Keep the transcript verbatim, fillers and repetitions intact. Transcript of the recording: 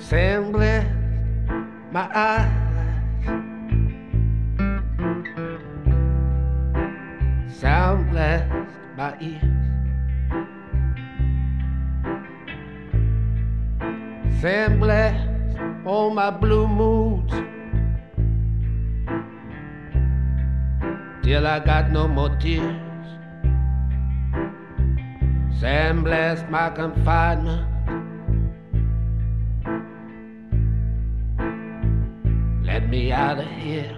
Sand bless my eyes, sound bless my ears. Sand bless all my blue moods till I got no more tears. Sand bless my confinement, let me out of here.